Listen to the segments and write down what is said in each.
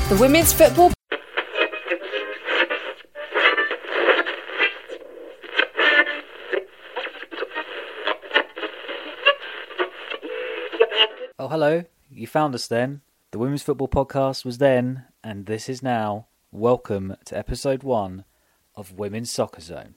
The Women's Football. Oh, hello. You found us then. The Women's Football Podcast was then, and this is now. Welcome to episode 1 of Women's Soccer Zone.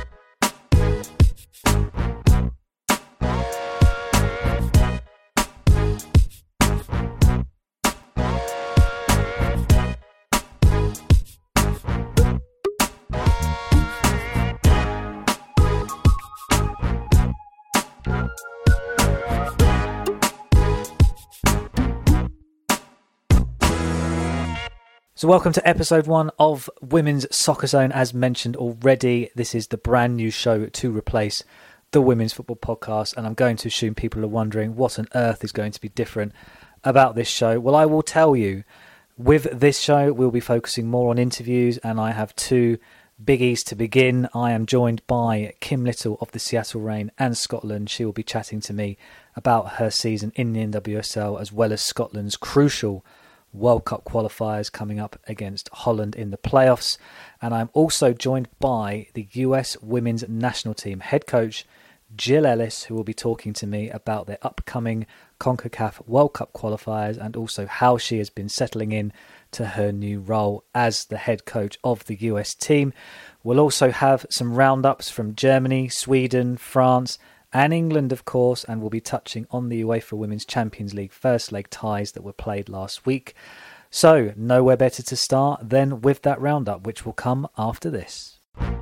So welcome to episode 1 of Women's Soccer Zone. As mentioned already, this is the brand new show to replace the Women's Football Podcast, and I'm going to assume people are wondering what on earth is going to be different about this show. Well, I will tell you, with this show we'll be focusing more on interviews, and I have two biggies to begin. I am joined by Kim Little of the Seattle Reign and Scotland. She will be chatting to me about her season in the NWSL, as well as Scotland's crucial World Cup qualifiers coming up against Holland in the playoffs. And I'm also joined by the US Women's National Team head coach Jill Ellis, who will be talking to me about their upcoming CONCACAF World Cup qualifiers and also how she has been settling in to her new role as the head coach of the US team. We'll also have some roundups from Germany, Sweden, France and England, of course, and we'll be touching on the UEFA Women's Champions League first leg ties that were played last week. So, nowhere better to start than with that roundup, which will come after this.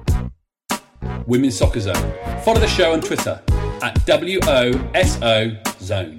Women's Soccer Zone. Follow the show on Twitter at WOSO Zone.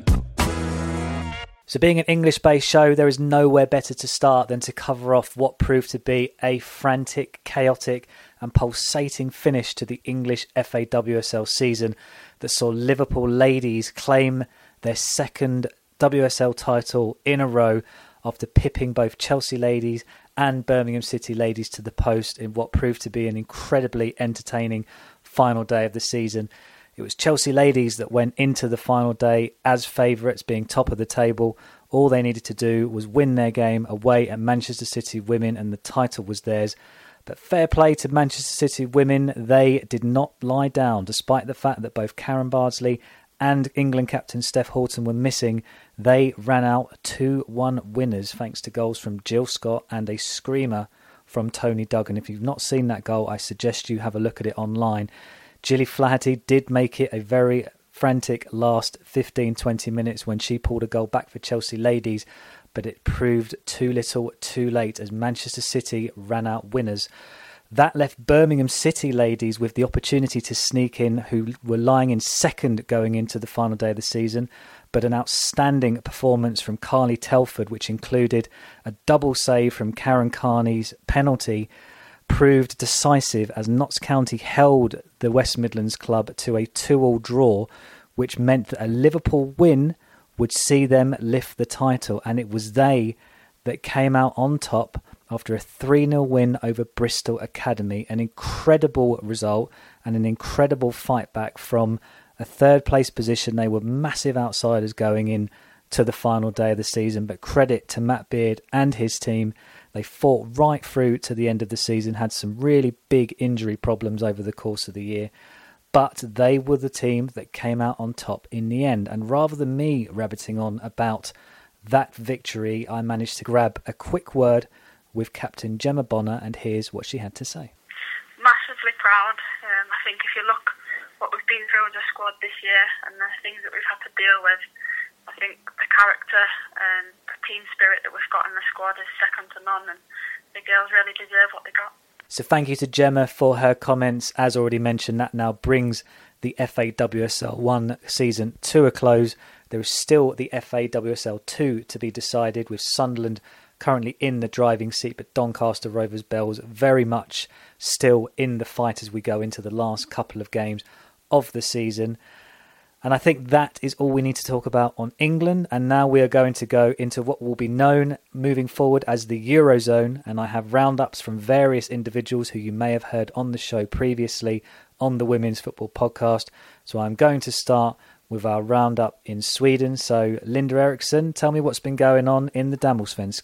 So being an English-based show, there is nowhere better to start than to cover off what proved to be a frantic, chaotic and pulsating finish to the English FAWSL season that saw Liverpool ladies claim their second WSL title in a row after pipping both Chelsea ladies and Birmingham City ladies to the post in what proved to be an incredibly entertaining final day of the season. It was Chelsea ladies that went into the final day as favourites, being top of the table. All they needed to do was win their game away at Manchester City women and the title was theirs. But fair play to Manchester City women, they did not lie down. Despite the fact that both Karen Bardsley and England captain Steph Houghton were missing, they ran out 2-1 winners thanks to goals from Jill Scott and a screamer from Tony Duggan. If you've not seen that goal, I suggest you have a look at it online. Gilly Flaherty did make it a very frantic last 15-20 minutes when she pulled a goal back for Chelsea ladies, but it proved too little too late as Manchester City ran out winners. That left Birmingham City ladies with the opportunity to sneak in, who were lying in second going into the final day of the season, but an outstanding performance from Carly Telford, which included a double save from Karen Carney's penalty, proved decisive as Notts County held the West Midlands club to a 2-2 draw, which meant that a Liverpool win would see them lift the title, and it was they that came out on top after a 3-0 win over Bristol Academy. An incredible result and an incredible fight back from a third place position. They were massive outsiders going in to the final day of the season, but credit to Matt Beard and his team. They fought right through to the end of the season, had some really big injury problems over the course of the year, but they were the team that came out on top in the end. And rather than me rabbiting on about that victory, I managed to grab a quick word with Captain Gemma Bonner, and here's what she had to say. Massively proud. I think if you look what we've been through as a squad this year and the things that we've had to deal with, I think the character and the team spirit that we've got in the squad is second to none, and the girls really deserve what they got. So thank you to Gemma for her comments. As already mentioned, that now brings the FAWSL 1 season to a close. There is still the FAWSL 2 to be decided, with Sunderland currently in the driving seat, but Doncaster Rovers Bells very much still in the fight as we go into the last couple of games of the season. And I think that is all we need to talk about on England. And now we are going to go into what will be known moving forward as the Eurozone. And I have roundups from various individuals who you may have heard on the show previously on the Women's Football Podcast. So I'm going to start with our roundup in Sweden. So Linda Eriksson, tell me what's been going on in the Damallsvenskan.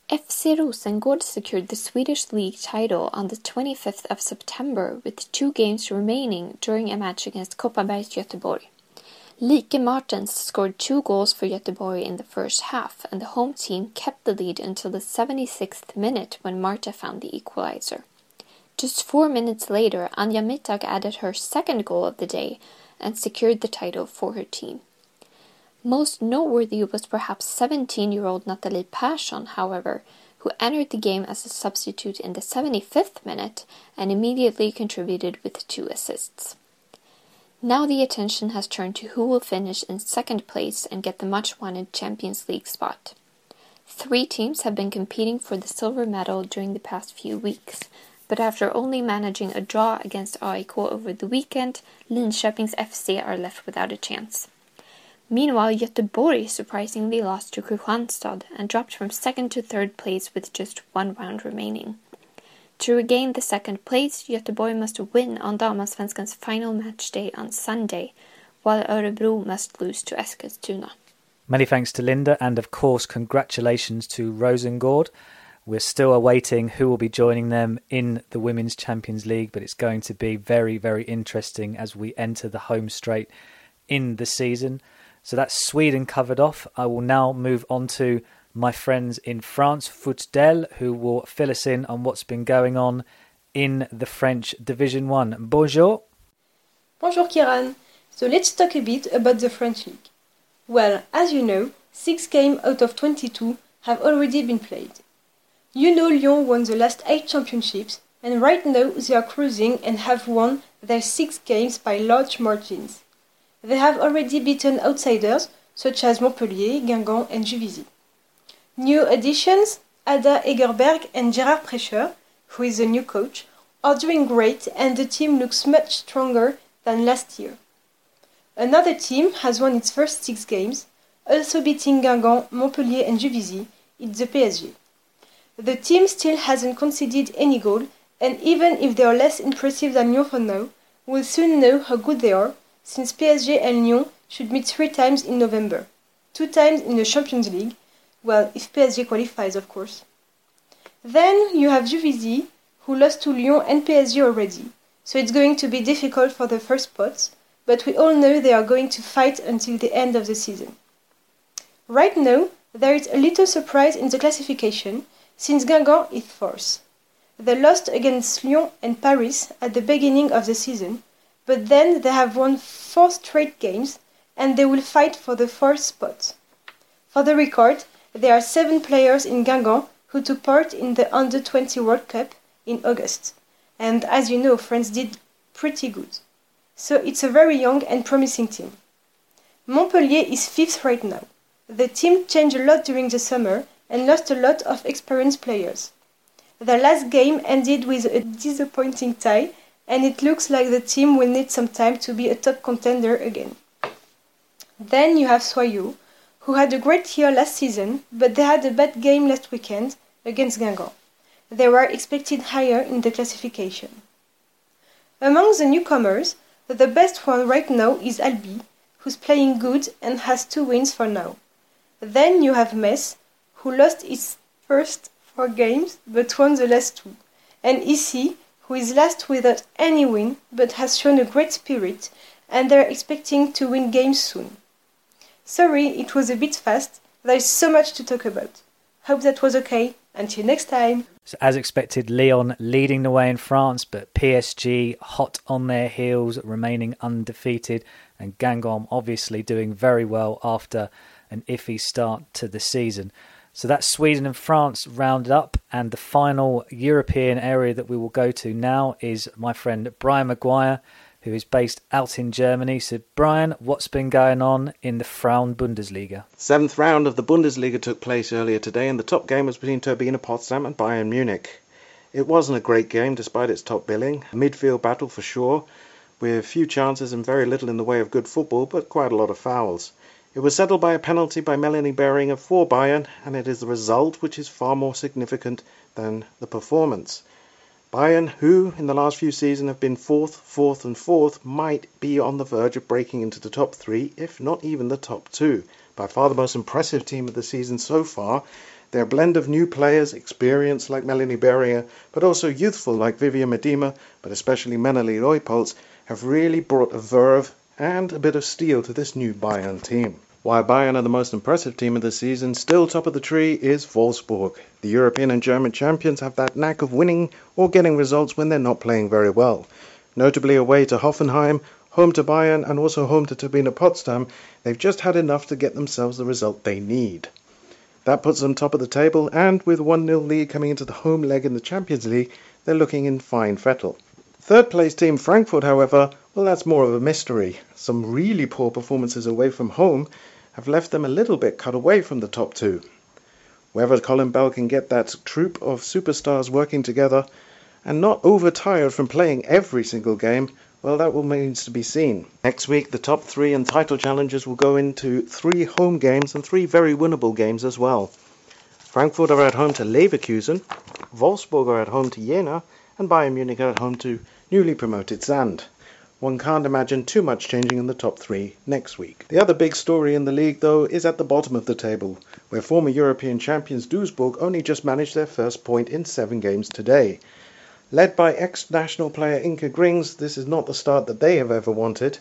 FC Rosengård secured the Swedish league title on the 25th of September with 2 games remaining during a match against Kopparbergs Göteborg. Like Martens scored 2 goals for Göteborg in the first half, and the home team kept the lead until the 76th minute when Marta found the equalizer. Just 4 minutes later, Anja Mittag added her second goal of the day and secured the title for her team. Most noteworthy was perhaps 17-year-old Nathalie Persson, however, who entered the game as a substitute in the 75th minute and immediately contributed with 2 assists. Now the attention has turned to who will finish in second place and get the much-wanted Champions League spot. 3 teams have been competing for the silver medal during the past few weeks, but after only managing a draw against AIK over the weekend, Linköpings FC are left without a chance. Meanwhile, Göteborg surprisingly lost to Kristianstad and dropped from second to third place with just 1 round remaining. To regain the second place, Göteborg must win on Damallsvenskan's final match day on Sunday, while Örebro must lose to Eskilstuna. Many thanks to Linda, and of course congratulations to Rosengård. We're still awaiting who will be joining them in the Women's Champions League, but it's going to be very, very interesting as we enter the home straight in the season. So that's Sweden covered off. I will now move on to my friends in France, Footdel, who will fill us in on what's been going on in the French Division 1. Bonjour. Bonjour Kiran. So let's talk a bit about the French League. Well, as you know, 6 games out of 22 have already been played. You know Lyon won the last 8 championships, and right now they are cruising and have won their 6 games by large margins. They have already beaten outsiders such as Montpellier, Guingamp and Juvisy. New additions, Ada Egerberg and Gerard Precher, who is the new coach, are doing great and the team looks much stronger than last year. Another team has won its first 6 games, also beating Guingamp, Montpellier and Juvisy. It's the PSG. The team still hasn't conceded any goal, and even if they are less impressive than Lyon for now, we'll soon know how good they are, since PSG and Lyon should meet 3 times in November, 2 times in the Champions League, well, if PSG qualifies, of course. Then you have Juvisy, who lost to Lyon and PSG already, so it's going to be difficult for the first spots, but we all know they are going to fight until the end of the season. Right now, there is a little surprise in the classification, since Guingamp is 4th. They lost against Lyon and Paris at the beginning of the season, but then they have won 4 straight games and they will fight for the 4th spot. For the record, there are 7 players in Guingamp who took part in the Under-20 World Cup in August. And as you know, France did pretty good. So it's a very young and promising team. Montpellier is 5th right now. The team changed a lot during the summer and lost a lot of experienced players. The last game ended with a disappointing tie, and it looks like the team will need some time to be a top contender again. Then you have Soyaux, who had a great year last season, but they had a bad game last weekend against Guingamp. They were expected higher in the classification. Among the newcomers, the best one right now is Albi, who's playing good and has 2 wins for now. Then you have Metz, who lost its first 4 games but won the last 2, and Issy, who is last without any win but has shown a great spirit, and they're expecting to win games soon. Sorry, it was a bit fast. There is so much to talk about. Hope that was okay. Until next time. So as expected, Lyon leading the way in France, but PSG hot on their heels, remaining undefeated, and Guingamp obviously doing very well after an iffy start to the season. So that's Sweden and France rounded up, and the final European area that we will go to now is my friend Brian Maguire, who is based out in Germany. So Brian, what's been going on in the Frauen-Bundesliga? 7th round of the Bundesliga took place earlier today, and the top game was between Turbine Potsdam and Bayern Munich. It wasn't a great game despite its top billing. A midfield battle for sure, with few chances and very little in the way of good football, but quite a lot of fouls. It was settled by a penalty by Melanie Behringer for Bayern, and it is the result which is far more significant than the performance. Bayern, who in the last few seasons have been 4th and 4th, might be on the verge of breaking into the top 3, if not even the top 2. By far the most impressive team of the season so far, Their blend of new players, experienced like Melanie Berrier, but also youthful like Vivian Miedema, but especially Meneli Leupolz, have really brought a verve and a bit of steel to this new Bayern team. While Bayern are the most impressive team of the season, still top of the tree is Wolfsburg. The European and German champions have that knack of winning or getting results when they're not playing very well. Notably away to Hoffenheim, home to Bayern and also home to Turbine Potsdam, they've just had enough to get themselves the result they need. That puts them top of the table, and with 1-0 lead coming into the home leg in the Champions League, they're looking in fine fettle. Third place team Frankfurt, however, well, that's more of a mystery. Some really poor performances away from home have left them a little bit cut away from the top two. Whether Colin Bell can get that troupe of superstars working together and not overtired from playing every single game, well, that remains to be seen. Next week, the top three and title challengers will go into 3 home games and 3 very winnable games as well. Frankfurt are at home to Leverkusen, Wolfsburg are at home to Jena, and Bayern Munich are at home to newly promoted Sand. One can't imagine too much changing in the top 3 next week. The other big story in the league, though, is at the bottom of the table, where former European champions Duisburg only just managed their first point in 7 games today. Led by ex-national player Inke Grings, this is not the start that they have ever wanted,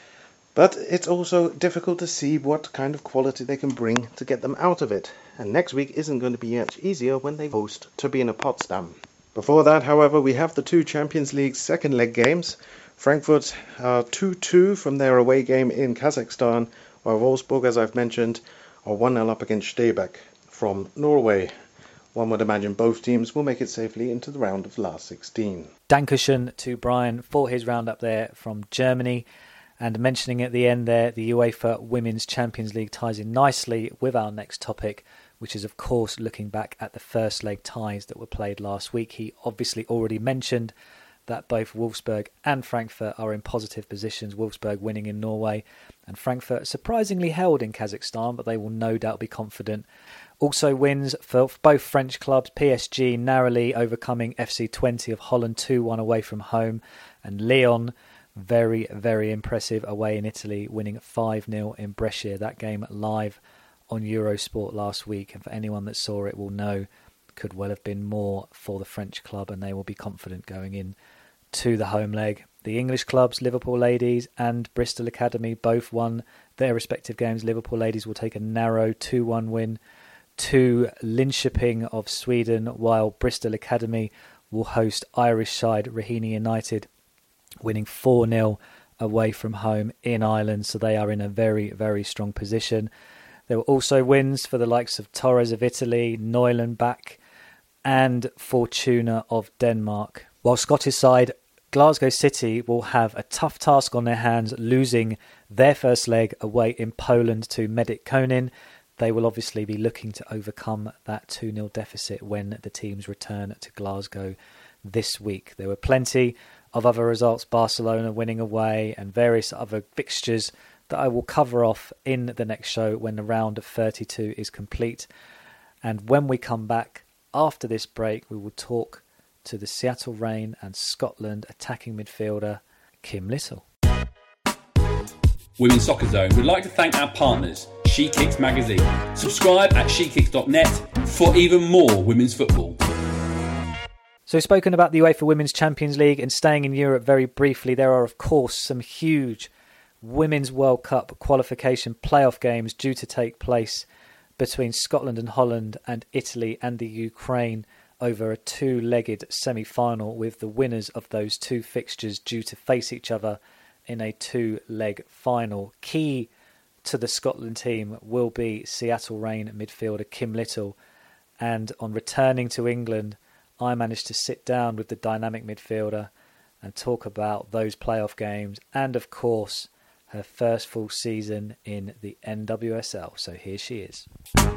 but it's also difficult to see what kind of quality they can bring to get them out of it. And next week isn't going to be much easier when they host Turbine Potsdam. Before that, however, we have the 2 Champions League second leg games. Frankfurt are 2-2 from their away game in Kazakhstan, while Wolfsburg, as I've mentioned, are 1-0 up against Stabæk from Norway. One would imagine both teams will make it safely into the round of last 16. Dankeschön to Brian for his roundup there from Germany. And mentioning at the end there, the UEFA Women's Champions League ties in nicely with our next topic, which is of course looking back at the first leg ties that were played last week. He obviously already mentioned that both Wolfsburg and Frankfurt are in positive positions, Wolfsburg winning in Norway and Frankfurt surprisingly held in Kazakhstan, but they will no doubt be confident. Also wins for both French clubs, PSG narrowly overcoming FC Twente of Holland 2-1 away from home, and Lyon, very, very impressive away in Italy, winning 5-0 in Brescia. That game live on Eurosport last week, and for anyone that saw it will know could well have been more for the French club, and they will be confident going in to the home leg. The English clubs, Liverpool Ladies and Bristol Academy, both won their respective games. Liverpool Ladies will take a narrow 2-1 win to Linköping of Sweden, while Bristol Academy will host Irish side Raheny United, winning 4-0 away from home in Ireland, so they are in a very, very strong position. There were also wins for the likes of Torres of Italy, Neulenbach and Fortuna of Denmark. While Scottish side Glasgow City will have a tough task on their hands, losing their first leg away in Poland to Medic Konin. They will obviously be looking to overcome that 2-0 deficit when the teams return to Glasgow this week. There were plenty of other results, Barcelona winning away and various other fixtures that I will cover off in the next show when the round of 32 is complete. And when we come back after this break, we will talk to the Seattle Reign and Scotland attacking midfielder Kim Little. Women's Soccer Zone would like to thank our partners, She Kicks Magazine. Subscribe at shekicks.net for even more women's football. So spoken about the UEFA Women's Champions League and staying in Europe very briefly, there are of course some huge Women's World Cup qualification playoff games due to take place between Scotland and Holland and Italy and the Ukraine over a 2-legged semi-final, with the winners of those 2 fixtures due to face each other in a 2-leg final. Key to the Scotland team will be Seattle Reign midfielder Kim Little, and on returning to England I managed to sit down with the dynamic midfielder and talk about those playoff games and of course her first full season in the NWSL. So here she is.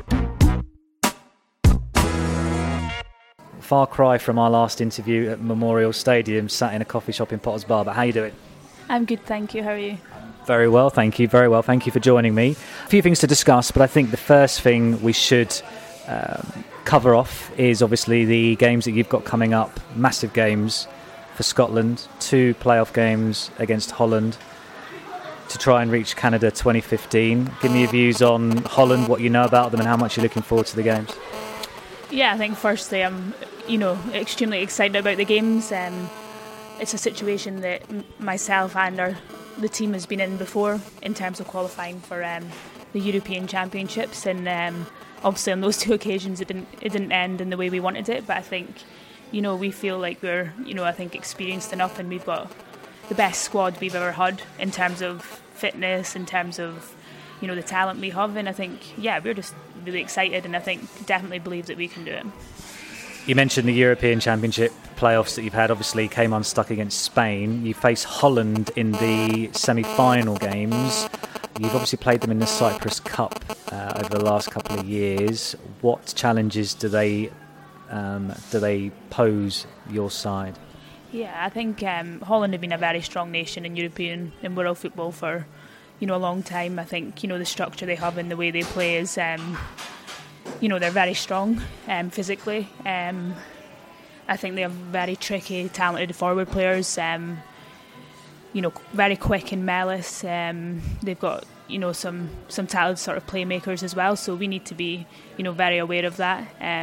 Far cry from our last interview at Memorial Stadium, sat in a coffee shop in Potters Bar, but how are you doing? I'm good, thank you. How are you? Very well, thank you. Very well, thank you for joining me. A few things to discuss, but I think the first thing we should cover off is obviously the games that you've got coming up. Massive games for Scotland, 2 playoff games against Holland to try and reach Canada 2015. Give me your views on Holland, what you know about them and how much you're looking forward to the games. Yeah, I think firstly I'm, extremely excited about the games. It's a situation that myself and the team has been in before in terms of qualifying for the European Championships, and obviously on those two occasions it didn't end in the way we wanted it. But I think, we feel like we're, I think experienced enough, and we've got the best squad we've ever had in terms of fitness, in terms of, the talent we have. And I think, we're just really excited, and I think definitely believe that we can do it. You mentioned the European Championship playoffs that you've had, obviously came unstuck against Spain. You face Holland in the semi-final games. You've obviously played them in the Cyprus Cup over the last couple of years. What challenges do they pose your side? Yeah, I think Holland have been a very strong nation in European and world football for, a long time. I think, the structure they have and the way they play is, they're very strong physically. I think they have very tricky, talented forward players, very quick and menace. They've got, some talented sort of playmakers as well, so we need to be, very aware of that.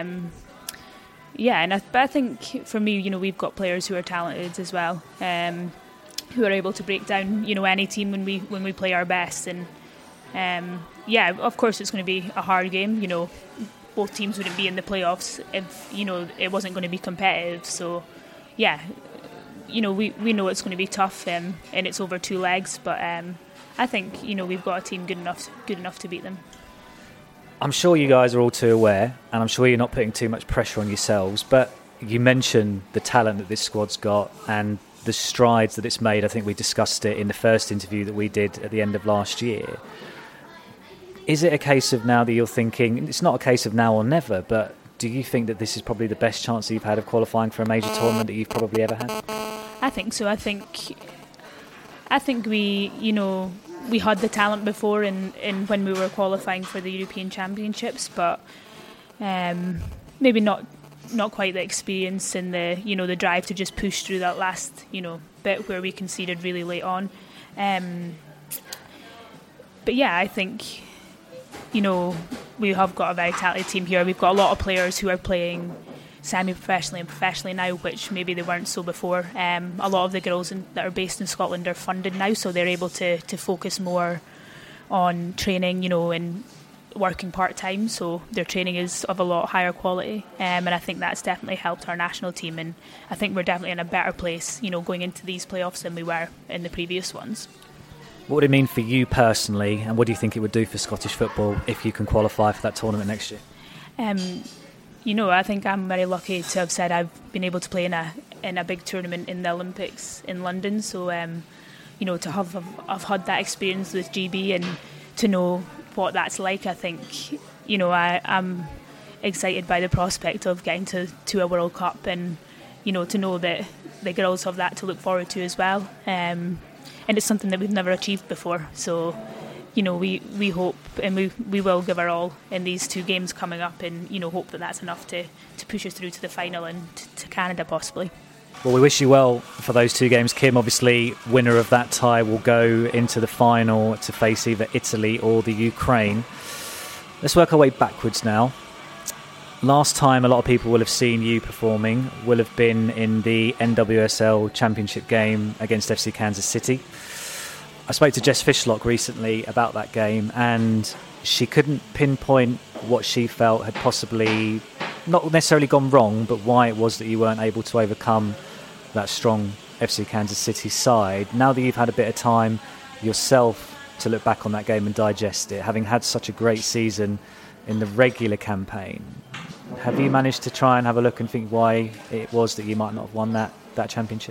But I think for me, we've got players who are talented as well, who are able to break down, any team when we play our best. And of course it's going to be a hard game. Both teams wouldn't be in the playoffs if it wasn't going to be competitive. So we know it's going to be tough, and it's over two legs. But I think we've got a team good enough to beat them. I'm sure you guys are all too aware, and I'm sure you're not putting too much pressure on yourselves, but you mentioned the talent that this squad's got and the strides that it's made. I think we discussed it in the first interview that we did at the end of last year. Is it a case of now that you're thinking, it's not a case of now or never, but do you think that this is probably the best chance that you've had of qualifying for a major tournament that you've probably ever had? I think so. I think we, we had the talent before in when we were qualifying for the European Championships, but maybe not quite the experience and the the drive to just push through that last bit where we conceded really late on. But I think we have got a very talented team here. We've got a lot of players who are playing semi-professionally and professionally now, which maybe they weren't so before. A lot of the girls that are based in Scotland are funded now, so they're able to focus more on training, and working part-time, so their training is of a lot higher quality, and I think that's definitely helped our national team, and I think we're definitely in a better place, going into these playoffs than we were in the previous ones. What would it mean for you personally, and what do you think it would do for Scottish football if you can qualify for that tournament next year? I think I'm very lucky to have said I've been able to play in a big tournament in the Olympics in London. So, to have had that experience with GB and to know what that's like, I think, I'm excited by the prospect of getting to a World Cup, and, to know that the girls have that to look forward to as well. And it's something that we've never achieved before. So, we hope, and we will give our all in these two games coming up, and hope that that's enough to push us through to the final and to Canada possibly. Well, we wish you well for those two games, Kim. Obviously, winner of that tie will go into the final to face either Italy or the Ukraine. Let's work our way backwards now. Last time a lot of people will have seen you performing will have been in the NWSL Championship game against FC Kansas City. I spoke to Jess Fishlock recently about that game, and she couldn't pinpoint what she felt had possibly not necessarily gone wrong, but why it was that you weren't able to overcome that strong FC Kansas City side. Now that you've had a bit of time yourself to look back on that game and digest it, having had such a great season in the regular campaign, have you managed to try and have a look and think why it was that you might not have won that championship?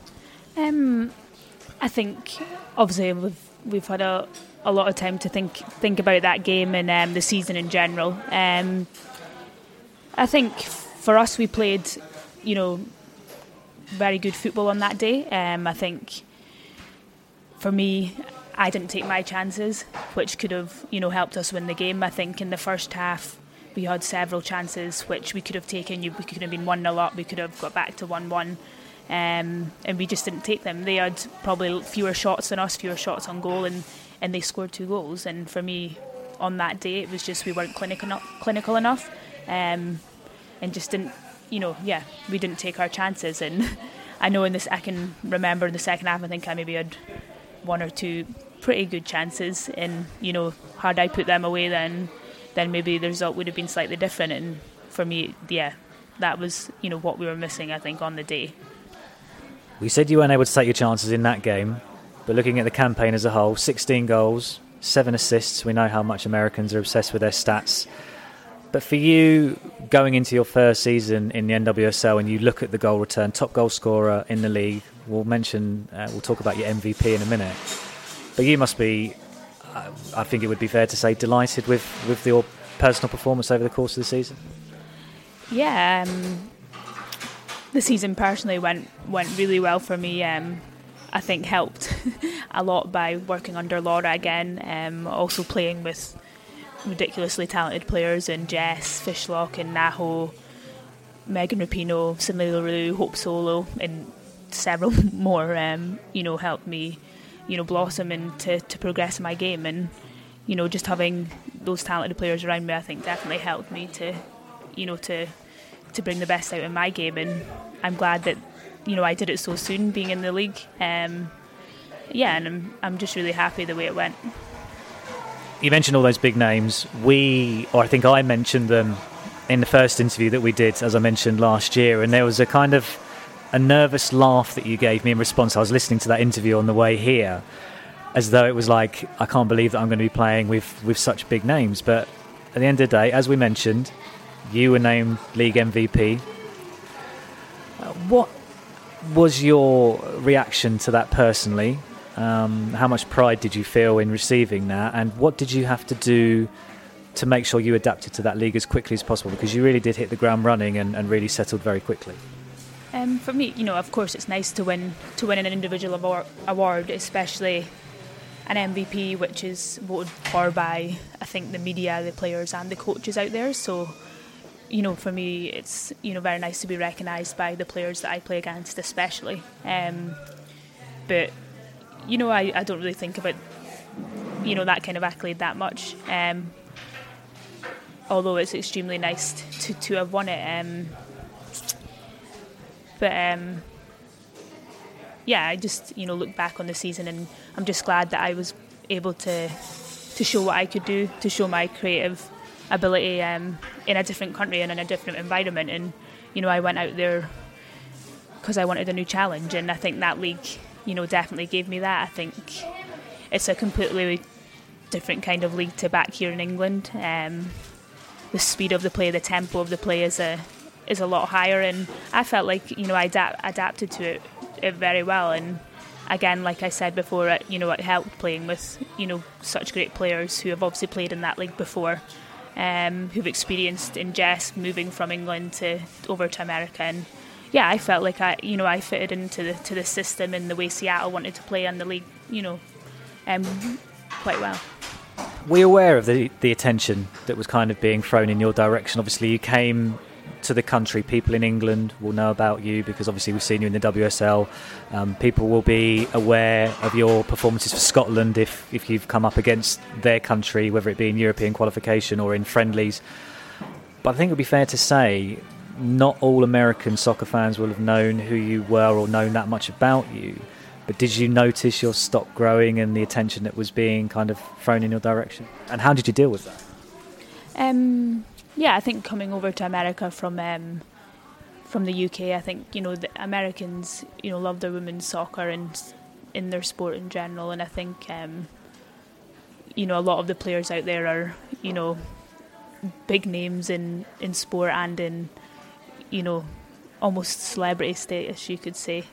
I think obviously we've had a lot of time to think about that game and the season in general. I think for us we played, very good football on that day. I think for me, I didn't take my chances, which could have, helped us win the game. I think in the first half we had several chances which we could have taken. We could have been 1-0 up. We could have got back to 1-1. And we just didn't take them. They had probably fewer shots than us, fewer shots on goal, and they scored 2 goals. And for me, on that day, it was just we weren't clinical enough. just didn't, we didn't take our chances. And I know I can remember in the second half, I think I maybe had one or two pretty good chances, and had I put them away, then maybe the result would have been slightly different. And for me, that was what we were missing, I think, on the day. We said you weren't able to take your chances in that game, but looking at the campaign as a whole, 16 goals, 7 assists. We know how much Americans are obsessed with their stats. But for you, going into your first season in the NWSL, and you look at the goal return, top goal scorer in the league, we'll talk about your MVP in a minute. But you must be, I think it would be fair to say, delighted with your personal performance over the course of the season? Yeah, the season personally went really well for me. I think helped a lot by working under Laura again, also playing with ridiculously talented players in Jess Fishlock and Naho, Megan Rapinoe, Simile Leroux, Hope Solo, and several more helped me blossom and to progress in my game. And just having those talented players around me, I think definitely helped me to bring the best out in my game. And I'm glad that I did it so soon, being in the league. And I'm just really happy the way it went. You mentioned all those big names. I think I mentioned them in the first interview that we did, as I mentioned last year, and there was a kind of a nervous laugh that you gave me in response. I was listening to that interview on the way here, as though it was like, I can't believe that I'm going to be playing with such big names. But at the end of the day, as we mentioned, you were named league MVP. What was your reaction to that personally? How much pride did you feel in receiving that, and what did you have to do to make sure you adapted to that league as quickly as possible, because you really did hit the ground running and really settled very quickly? For me, of course it's nice to win an individual award, especially an MVP, which is voted for by, I think, the media, the players and the coaches out there. So for me it's very nice to be recognised by the players that I play against, especially. But I don't really think about that kind of accolade that much, although it's extremely nice to have won it. I just look back on the season, and I'm just glad that I was able to show what I could do, to show my creative ability in a different country and in a different environment. And I went out there because I wanted a new challenge, and I think that league definitely gave me that. I think it's a completely different kind of league to back here in England. The speed of the play, the tempo of the play is a lot higher, and I felt like I adapted to it very well. And again, like I said before, it helped playing with such great players who have obviously played in that league before, who've experienced in Jess moving from England over to America. And I felt like I fitted into the system and the way Seattle wanted to play in the league, quite well. Were you aware of the attention that was kind of being thrown in your direction? Obviously, you came to the country. People in England will know about you because obviously we've seen you in the WSL. People will be aware of your performances for Scotland if you've come up against their country, whether it be in European qualification or in friendlies. But I think it would be fair to say not all American soccer fans will have known who you were or known that much about you. But did you notice your stock growing and the attention that was being kind of thrown in your direction? And how did you deal with that? I think coming over to America from the UK, I think the Americans love their women's soccer and in their sport in general, and I think a lot of the players out there are big names in sport and in almost celebrity status, you could say.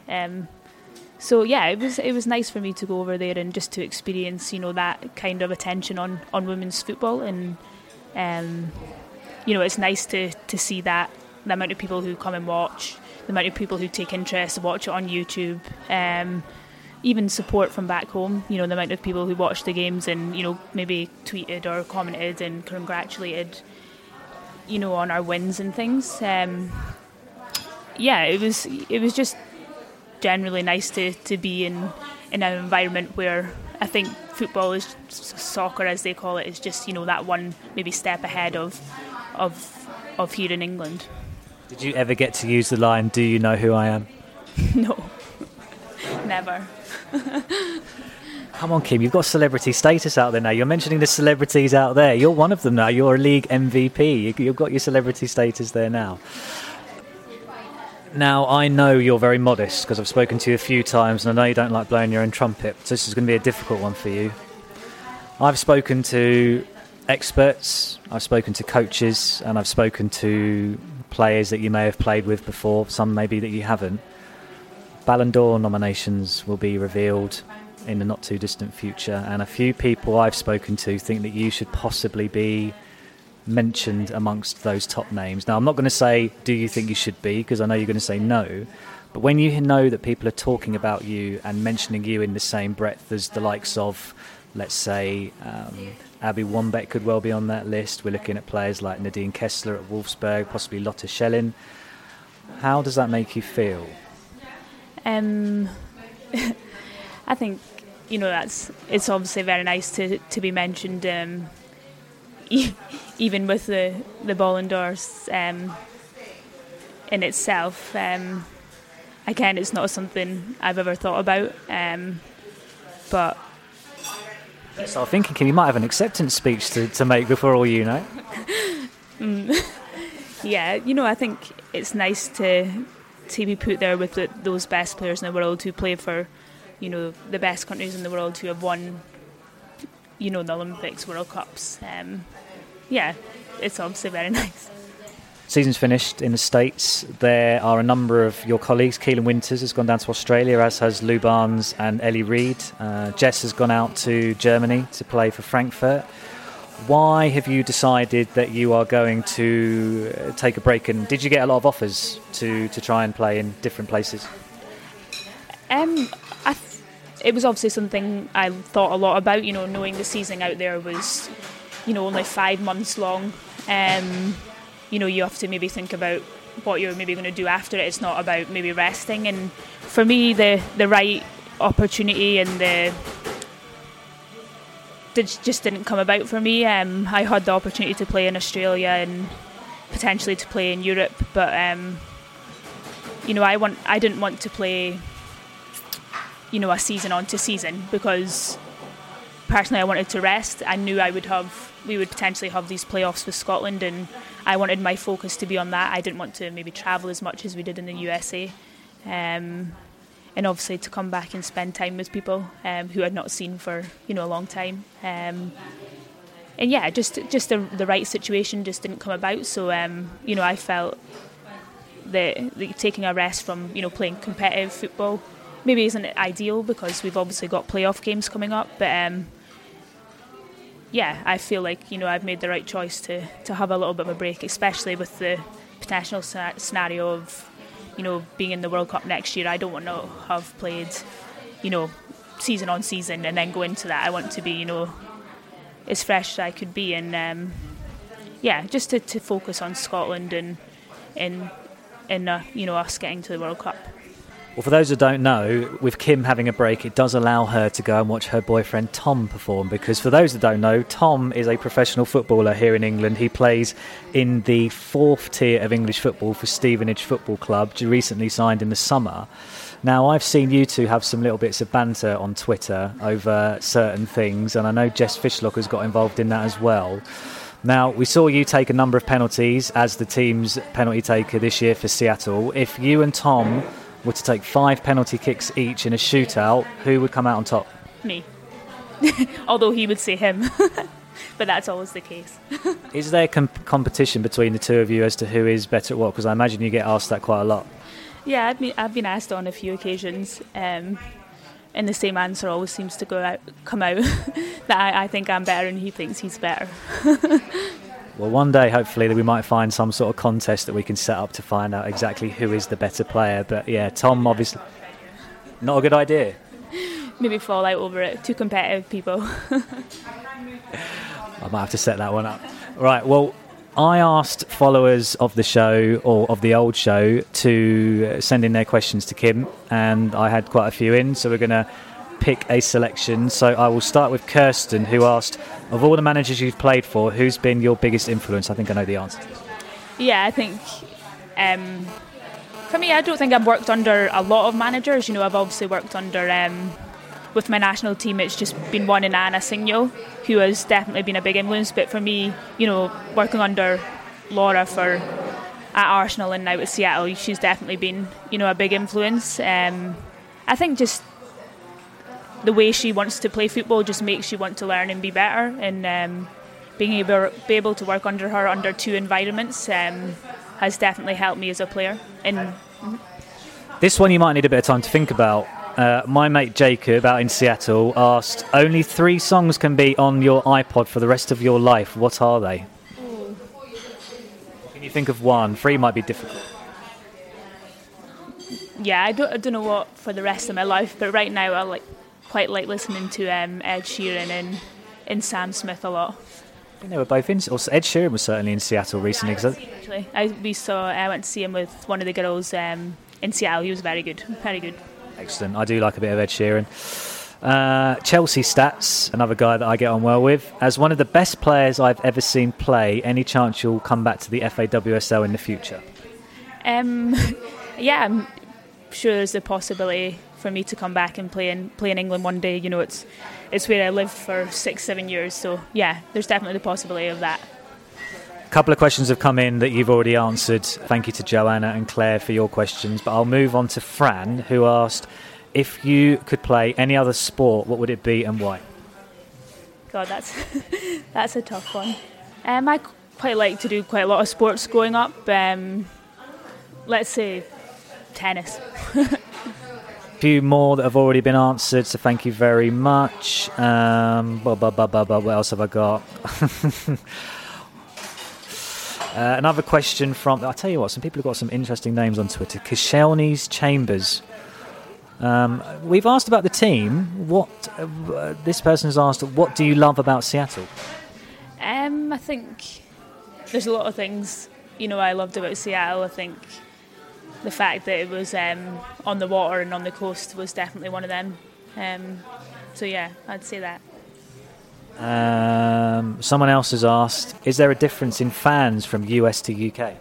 It was nice for me to go over there and just to experience that kind of attention on women's football, and it's nice to see that the amount of people who come and watch, the amount of people who take interest, watch it on YouTube, even support from back home, the amount of people who watch the games and maybe tweeted or commented and congratulated on our wins and things. It was just generally nice to be in an environment where I think football is soccer, as they call it, is just that one maybe step ahead of here in England. Did you ever get to use the line, "Do you know who I am"? No, never. Come on, Kim, you've got celebrity status out there now. You're mentioning the celebrities out there. You're one of them now. You're a league MVP. You've got your celebrity status there now. Now, I know you're very modest because I've spoken to you a few times and I know you don't like blowing your own trumpet, so this is going to be a difficult one for you. I've spoken to experts, I've spoken to coaches, and I've spoken to players that you may have played with before, some maybe that you haven't. Ballon d'Or nominations will be revealed in the not too distant future, and a few people I've spoken to think that you should possibly be mentioned amongst those top names. Now, I'm not going to say do you think you should be, because I know you're going to say no, but when you know that people are talking about you and mentioning you in the same breath as the likes of, let's say, Abby Wambach could well be on that list. We're looking at players like Nadine Kessler at Wolfsburg, possibly Lotte Schelling. How does that make you feel? I think, it's obviously very nice to be mentioned, even with the Ballon d'Ors in itself. Again, it's not something I've ever thought about, but... So I'm thinking, Kim, you might have an acceptance speech to make before all you know. Yeah, I think it's nice to be put there with those best players in the world who play for, the best countries in the world who have won, the Olympics, World Cups. Yeah, it's obviously very nice. Season's finished in the States. There are a number of your colleagues. Keelan Winters has gone down to Australia, as has Lou Barnes and Ellie Reid. Jess has gone out to Germany to play for Frankfurt. Why have you decided that you are going to take a break? And did you get a lot of offers to try and play in different places? It was obviously something I thought a lot about, knowing the season out there was, only 5 months long. You have to maybe think about what you're maybe going to do after it. It's not about maybe resting. And for me, the right opportunity and just didn't come about for me. I had the opportunity to play in Australia and potentially to play in Europe, but I didn't want to play, a season on to season, because personally I wanted to rest. I knew we would potentially have these playoffs with Scotland, and I wanted my focus to be on that. I didn't want to maybe travel as much as we did in the USA, and obviously to come back and spend time with people who I'd not seen for a long time. And yeah, just the right situation just didn't come about. So I felt that taking a rest from playing competitive football maybe isn't ideal, because we've obviously got playoff games coming up, but yeah, I feel like I've made the right choice to have a little bit of a break, especially with the potential scenario of being in the World Cup next year. I don't want to have played season on season and then go into that. I want to be as fresh as I could be, and yeah, just to focus on Scotland and us getting to the World Cup. Well, for those who don't know, with Kim having a break, it does allow her to go and watch her boyfriend Tom perform, because for those that don't know, Tom is a professional footballer here in England. He plays in the 4th tier of English football for Stevenage Football Club, recently signed in the summer. Now, I've seen you two have some little bits of banter on Twitter over certain things, and I know Jess Fishlock has got involved in that as well. Now, we saw you take a number of penalties as the team's penalty taker this year for Seattle. If you and Tom were to take 5 penalty kicks each in a shootout, who would come out on top? Me. Although he would say him. But that's always the case. Is there competition between the two of you as to who is better at what? Because I imagine you get asked that quite a lot. Yeah, I've been asked on a few occasions, and the same answer always seems to come out that I think I'm better and he thinks he's better. Well, one day, hopefully, that we might find some sort of contest that we can set up to find out exactly who is the better player. But yeah, Tom, obviously, not a good idea. Maybe fall out over it. Too competitive people. I might have to set that one up. Right, well, I asked followers of the show, or of the old show, to send in their questions to Kim, and I had quite a few in, so we're going to pick a selection. So I will start with Kirsten, who asked, of all the managers you've played for, who's been your biggest influence? I think I know the answer. Yeah, I think For me, I don't think I've worked under a lot of managers. I've obviously worked under, with my national team, it's just been one in Anna Signo, who has definitely been a big influence. But for me, working under Laura at Arsenal and now at Seattle, she's definitely been, a big influence. I think just the way she wants to play football just makes you want to learn and be better. And being able to work under her under two environments has definitely helped me as a player. And this one you might need a bit of time to think about. My mate Jacob out in Seattle asked, only 3 songs can be on your iPod for the rest of your life. What are they? Can you think of one? 3 might be difficult. Yeah, I don't know what for the rest of my life, but right now I quite like listening to Ed Sheeran and Sam Smith a lot. I think they were both in. Also, Ed Sheeran was certainly in Seattle recently. Actually, I went to see him with one of the girls in Seattle. He was very good, very good. Excellent. I do like a bit of Ed Sheeran. Chelsea Stats, another guy that I get on well with. As one of the best players I've ever seen play, any chance you'll come back to the FAWSL in the future? Yeah, I'm sure there's a possibility for me to come back and play in England one day. It's where I lived for 6-7 years, so yeah, there's definitely the possibility of that. A couple of questions have come in that you've already answered. Thank you to Joanna and Claire for your questions, but I'll move on to Fran, who asked, if you could play any other sport, what would it be and why? God, that's a tough one. I quite like to do quite a lot of sports growing up. Let's say tennis. Few more that have already been answered, so thank you very much. What else have I got? Another question from, I'll tell you what, some people have got some interesting names on Twitter. Kishelni's Chambers. We've asked about the team. This person has asked, what do you love about Seattle? I think there's a lot of things I loved about Seattle. I think the fact that it was on the water and on the coast was definitely one of them. So yeah, I'd say that. Someone else has asked, is there a difference in fans from US to UK?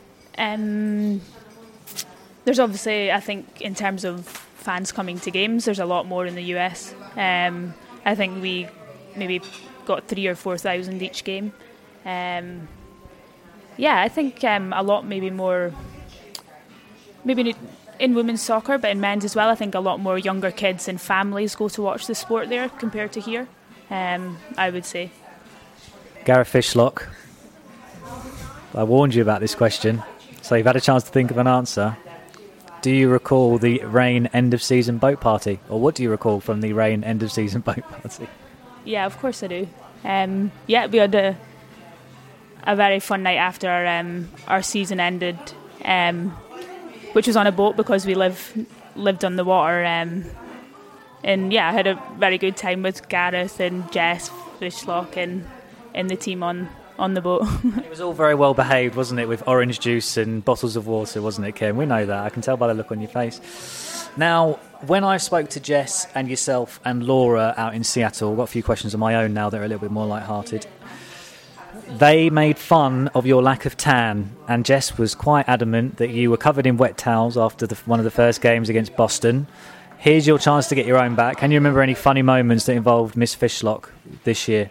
There's obviously, I think, in terms of fans coming to games, there's a lot more in the US. I think we maybe got 3,000 or 4,000 each game. Yeah, I think a lot maybe more, maybe in women's soccer, but in men's as well. I think a lot more younger kids and families go to watch the sport there compared to here, I would say. Gareth Fishlock, I warned you about this question, so you've had a chance to think of an answer. Do you recall the Rain end-of-season boat party? Or what do you recall from the Rain end-of-season boat party? Yeah, of course I do. Yeah, we had a very fun night after our season ended, which was on a boat because we lived on the water. And yeah, I had a very good time with Gareth and Jess Fishlock and the team on the boat. It was all very well behaved, wasn't it, with orange juice and bottles of water, wasn't it, Kim? We know that. I can tell by the look on your face. Now, when I spoke to Jess and yourself and Laura out in Seattle, I've got a few questions of my own now that are a little bit more light-hearted. They made fun of your lack of tan, and Jess was quite adamant that you were covered in wet towels after one of the first games against Boston. Here's your chance to get your own back. Can you remember any funny moments that involved Miss Fishlock this year?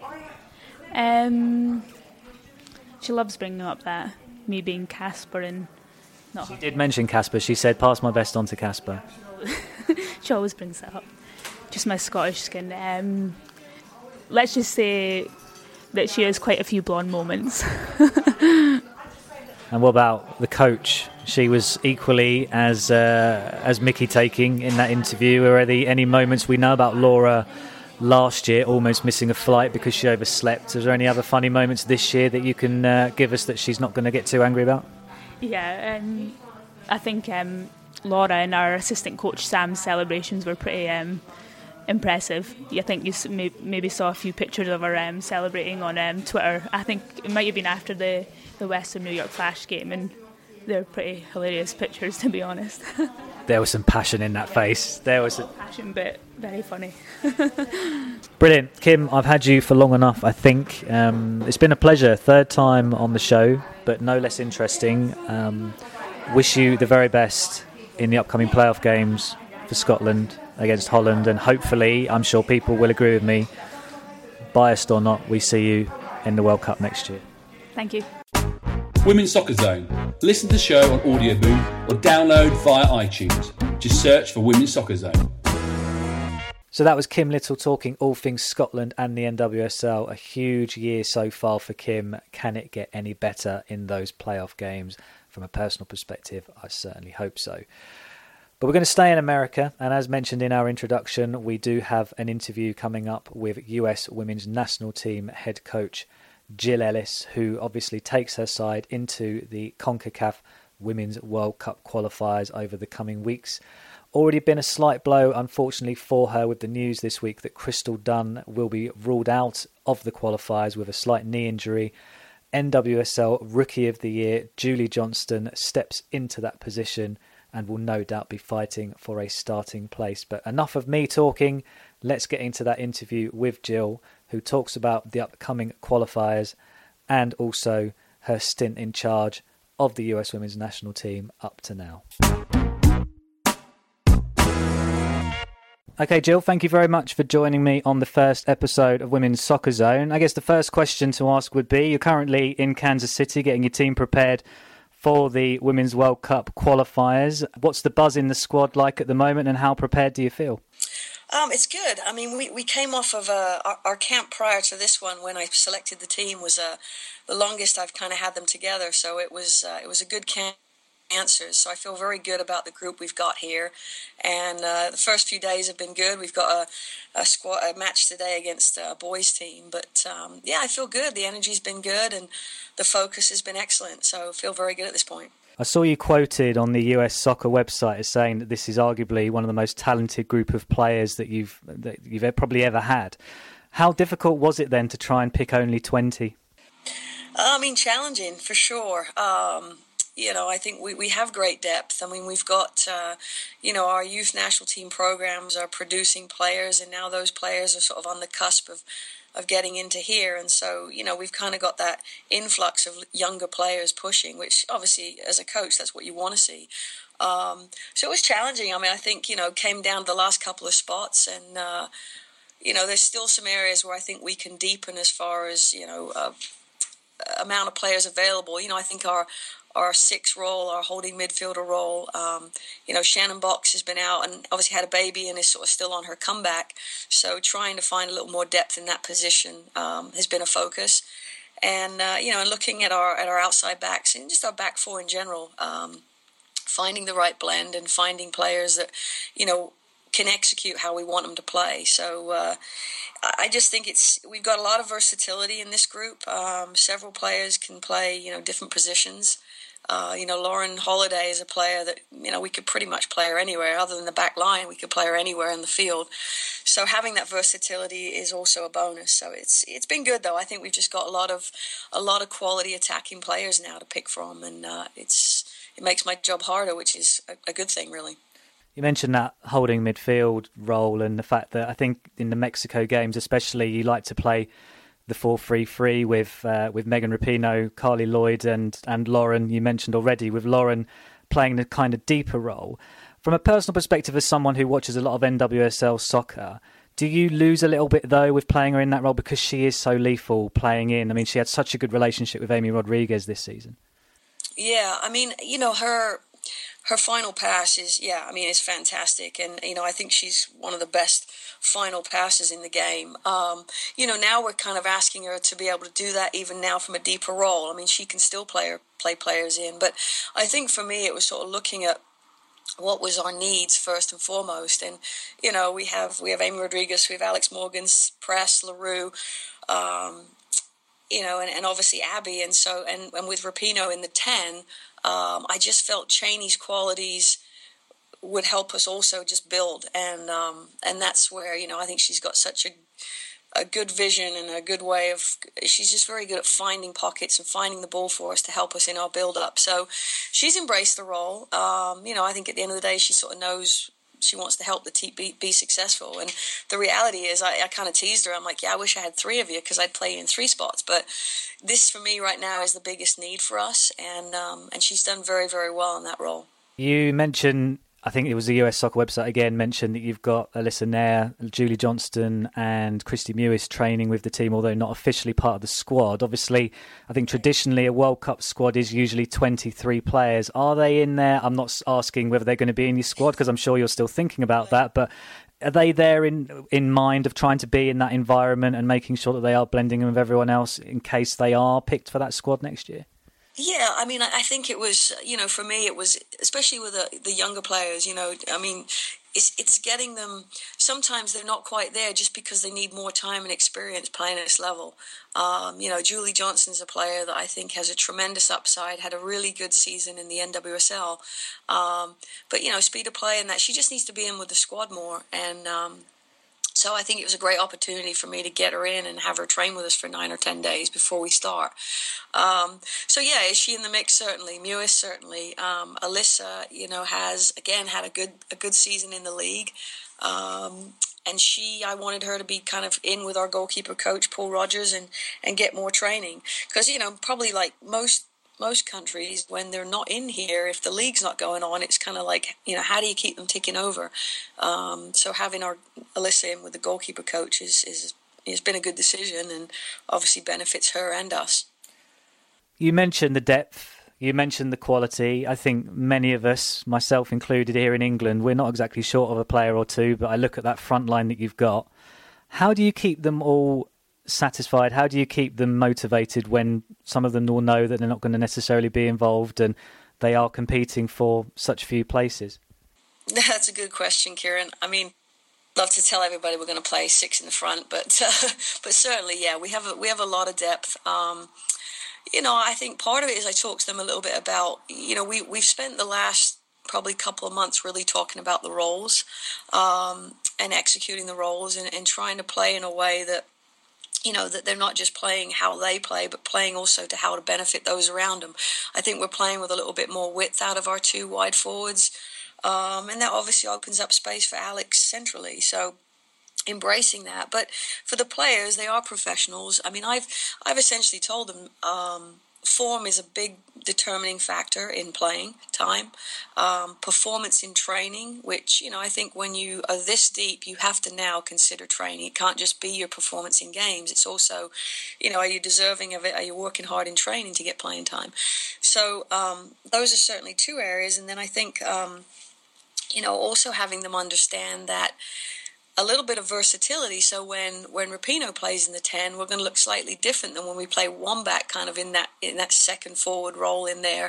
She loves bringing up that, me being Casper and not. She did mention Casper. She said, pass my best on to Casper. She always brings that up. Just my Scottish skin. Let's just say that she has quite a few blonde moments. And what about the coach? She was equally as Mickey-taking in that interview. Are there any moments we know about Laura last year almost missing a flight because she overslept? Is there any other funny moments this year that you can give us that she's not going to get too angry about? Yeah, I think Laura and our assistant coach Sam's celebrations were pretty impressive. I think you maybe saw a few pictures of her celebrating on Twitter. I think it might have been after the Western New York Flash game, and they're pretty hilarious pictures, to be honest. There was some passion in that face. There was passion, but very funny. Brilliant. Kim, I've had you for long enough, I think. It's been a pleasure. Third time on the show, but no less interesting. wish you the very best in the upcoming playoff games for Scotland against Holland, and hopefully, I'm sure people will agree with me, biased or not, we see you in the World Cup next year. Thank you. Women's Soccer Zone. Listen to the show on Audio Boom or download via iTunes. Just search for Women's Soccer Zone. So that was Kim Little talking all things Scotland and the NWSL. A huge year so far for Kim. Can it get any better in those playoff games? From a personal perspective, I certainly hope so. But we're going to stay in America, and as mentioned in our introduction, we do have an interview coming up with US Women's National Team head coach Jill Ellis, who obviously takes her side into the CONCACAF Women's World Cup qualifiers over the coming weeks. Already been a slight blow, unfortunately, for her with the news this week that Crystal Dunn will be ruled out of the qualifiers with a slight knee injury. NWSL Rookie of the Year Julie Johnston steps into that position and will no doubt be fighting for a starting place. But enough of me talking. Let's get into that interview with Jill, who talks about the upcoming qualifiers and also her stint in charge of the US Women's National Team up to now. Okay, Jill, thank you very much for joining me on the first episode of Women's Soccer Zone. I guess the first question to ask would be, you're currently in Kansas City getting your team prepared for the Women's World Cup qualifiers. What's the buzz in the squad like at the moment, and how prepared do you feel? It's good. I mean, we came off of our camp prior to this one when I selected the team was the longest I've kind of had them together. So it was a good camp. Answers. So I feel very good about the group we've got here, and the first few days have been good. We've got a match today against a boys team, but I feel good. The energy's been good, and the focus has been excellent. So I feel very good at this point. I saw you quoted on the US Soccer website as saying that this is arguably one of the most talented group of players that you've probably ever had. How difficult was it then to try and pick only 20? I mean, challenging for sure. I think we have great depth. I mean, we've got, our youth national team programs are producing players, and now those players are sort of on the cusp of getting into here. And so, we've kind of got that influx of younger players pushing, which obviously as a coach, that's what you want to see. So it was challenging. I mean, I think, came down to the last couple of spots, and, there's still some areas where I think we can deepen as far as, amount of players available. I think our sixth role, our holding midfielder role. Shannon Box has been out and obviously had a baby and is sort of still on her comeback. So trying to find a little more depth in that position has been a focus. And, and looking at our outside backs and just our back four in general, finding the right blend and finding players that, can execute how we want them to play. So I just think we've got a lot of versatility in this group. Several players can play, different positions. Lauren Holiday is a player that, we could pretty much play her anywhere other than the back line. We could play her anywhere in the field. So having that versatility is also a bonus. So it's been good, though. I think we've just got a lot of quality attacking players now to pick from, and it makes my job harder, which is a good thing, really. You mentioned that holding midfield role and the fact that I think in the Mexico games especially you like to play the 4-3-3 with Megan Rapinoe, Carly Lloyd and Lauren, you mentioned already, with Lauren playing the kind of deeper role. From a personal perspective, as someone who watches a lot of NWSL soccer, do you lose a little bit, though, with playing her in that role because she is so lethal playing in? I mean, she had such a good relationship with Amy Rodriguez this season. Yeah, I mean, her final pass is fantastic. And, I think she's one of the best final passes in the game. Now we're kind of asking her to be able to do that even now from a deeper role. I mean, she can still play players in. But I think for me, it was sort of looking at what was our needs first and foremost. And, we have Amy Rodriguez, we have Alex Morgan, Press, LaRue, and obviously Abby. And so, and with Rapinoe in the 10, I just felt Cheney's qualities would help us also just build, and that's where I think she's got such a good vision and a good way of. She's just very good at finding pockets and finding the ball for us to help us in our build up. So she's embraced the role. I think at the end of the day, she sort of knows she wants to help the team be successful. And the reality is, I kind of teased her. I'm like, yeah, I wish I had 3 of you because I'd play you in 3 spots. But this for me right now is the biggest need for us, and she's done very, very well in that role. You mentioned, I think it was the US Soccer website again, mentioned that you've got Alyssa Nair, Julie Johnston and Christy Mewis training with the team, although not officially part of the squad. Obviously, I think traditionally a World Cup squad is usually 23 players. Are they in there? I'm not asking whether they're going to be in your squad because I'm sure you're still thinking about that, but are they there in mind of trying to be in that environment and making sure that they are blending in with everyone else in case they are picked for that squad next year? Yeah, I mean, I think it was, for me, it was, especially with the younger players, I mean, it's getting them, sometimes they're not quite there just because they need more time and experience playing at this level. Julie Johnston's a player that I think has a tremendous upside, had a really good season in the NWSL. But, speed of play and that, she just needs to be in with the squad more. And so I think it was a great opportunity for me to get her in and have her train with us for 9 or 10 days before we start. So yeah, is she in the mix? Certainly. Mewis, certainly. Alyssa, has again had a good season in the league. And I wanted her to be kind of in with our goalkeeper coach, Paul Rogers, and get more training. Because, probably like most countries, when they're not in here, if the league's not going on, it's kind of like, how do you keep them ticking over? So having our Alyssa in with the goalkeeper coach has been a good decision and obviously benefits her and us. You mentioned the depth, you mentioned the quality. I think many of us, myself included here in England, we're not exactly short of a player or two, but I look at that front line that you've got. How do you keep them all satisfied? How do you keep them motivated when some of them will know that they're not going to necessarily be involved and they are competing for such few places? That's a good question, Kieran. I mean, love to tell everybody we're going to play 6 in the front, but certainly, yeah, we have a lot of depth. I think part of it is I talked to them a little bit about, we've spent the last probably couple of months really talking about the roles and executing the roles and trying to play in a way that, that they're not just playing how they play, but playing also to how to benefit those around them. I think we're playing with a little bit more width out of our 2 wide forwards, and that obviously opens up space for Alex centrally. So embracing that. But for the players, they are professionals. I mean, I've essentially told them form is a big determining factor in playing time. Performance in training, which, I think when you are this deep, you have to now consider training. It can't just be your performance in games. It's also, are you deserving of it? Are you working hard in training to get playing time? So those are certainly 2 areas. And then I think, also having them understand that a little bit of versatility. So when Rapinoe plays in the 10, we're going to look slightly different than when we play Wombat kind of in that second forward role in there.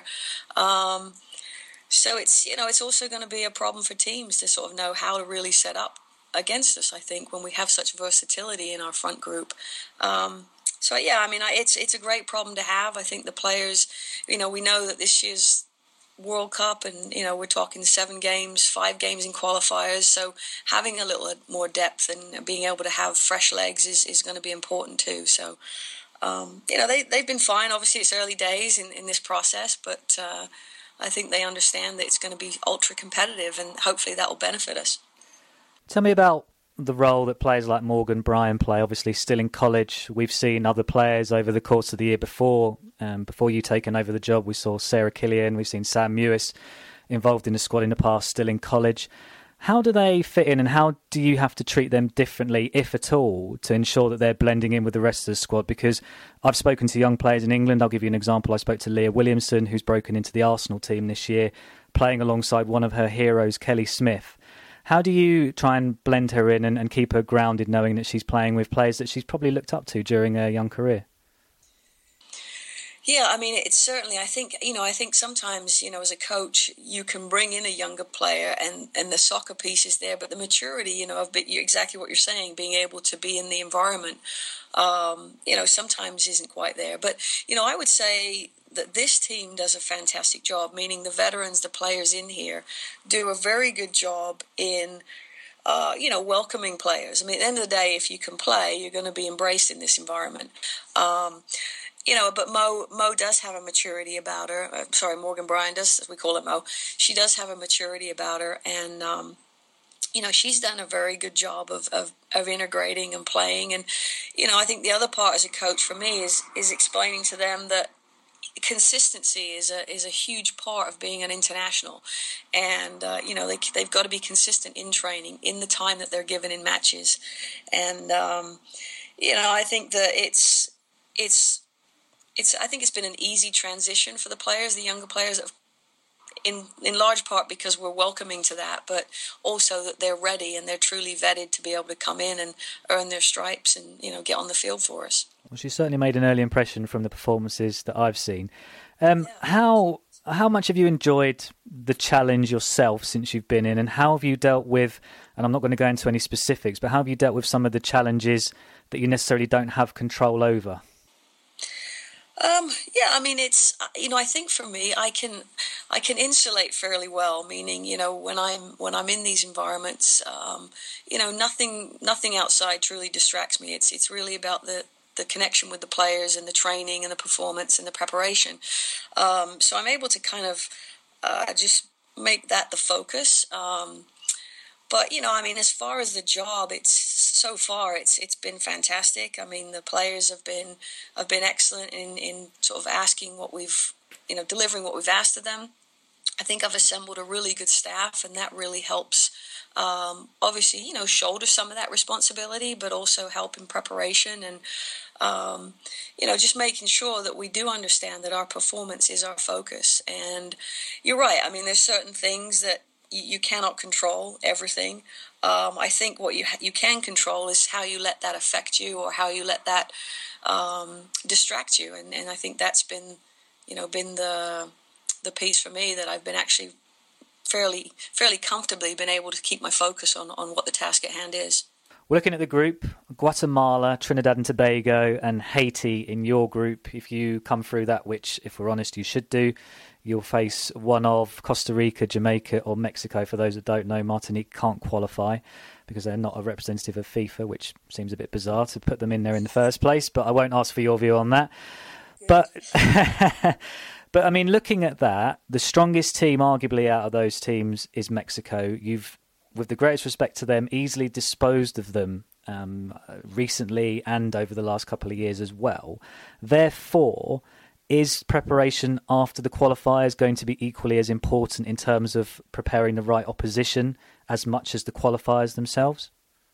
So it's also going to be a problem for teams to sort of know how to really set up against us, I think, when we have such versatility in our front group. So yeah, I mean, it's a great problem to have. I think the players, we know that this year's World Cup, and we're talking 7 games, 5 games in qualifiers, so having a little more depth and being able to have fresh legs is going to be important too. So they've been fine. Obviously it's early days in this process, but I think they understand that it's going to be ultra competitive, and hopefully that will benefit us. Tell me about the role that players like Morgan Bryan play. Obviously still in college. We've seen other players over the course of the year before you taken over the job. We saw Sarah Killian, we've seen Sam Mewis involved in the squad in the past, still in college. How do they fit in, and how do you have to treat them differently, if at all, to ensure that they're blending in with the rest of the squad? Because I've spoken to young players in England. I'll give you an example. I spoke to Leah Williamson, who's broken into the Arsenal team this year, playing alongside one of her heroes, Kelly Smith. How do you try and blend her in and keep her grounded, knowing that she's playing with players that she's probably looked up to during her young career? Yeah, I mean, it's certainly, I think sometimes, as a coach, you can bring in a younger player and the soccer piece is there, but the maturity, of exactly what you're saying, being able to be in the environment, sometimes isn't quite there. But, I would say that this team does a fantastic job, meaning the veterans, the players in here, do a very good job in welcoming players. I mean, at the end of the day, if you can play, you're going to be embraced in this environment. But Mo does have a maturity about her. Morgan Bryan does, as we call it, Mo. She does have a maturity about her, and she's done a very good job of integrating and playing. And, I think the other part as a coach for me is explaining to them that consistency is a huge part of being an international. And, they've got to be consistent in training, in the time that they're given in matches. And, I think that I think it's been an easy transition for the players, the younger players, in large part because we're welcoming to that, but also that they're ready and they're truly vetted to be able to come in and earn their stripes and, get on the field for us. Well, she certainly made an early impression from the performances that I've seen. How much have you enjoyed the challenge yourself since you've been in, and how have you dealt with, and I'm not going to go into any specifics, but how have you dealt with some of the challenges that you necessarily don't have control over? It's, I think for me, I can insulate fairly well, meaning, when I'm in these environments, nothing outside truly distracts me. It's really about the connection with the players and the training and the performance and the preparation. So I'm able to kind of just make that the focus. But, as far as the job, it's been fantastic. I mean, the players have been excellent in sort of asking what we've, delivering what we've asked of them. I think I've assembled a really good staff, and that really helps, obviously, shoulder some of that responsibility, but also help in preparation and, just making sure that we do understand that our performance is our focus. And you're right. I mean, there's certain things that you cannot control everything. I think what you can control is how you let that affect you, or how you let that distract you. And I think that's been the piece for me, that I've been actually fairly comfortably been able to keep my focus on what the task at hand is. We're looking at the group: Guatemala, Trinidad and Tobago, and Haiti in your group. If you come through that, which, if we're honest, you should do, you'll face one of Costa Rica, Jamaica, or Mexico. For those that don't know, Martinique can't qualify because they're not a representative of FIFA, which seems a bit bizarre to put them in there in the first place, but I won't ask for your view on that. But but I mean, looking at that, the strongest team arguably out of those teams is Mexico. You've, with the greatest respect to them, easily disposed of them recently and over the last couple of years as well. Therefore, is preparation after the qualifiers going to be equally as important in terms of preparing the right opposition as much as the qualifiers themselves?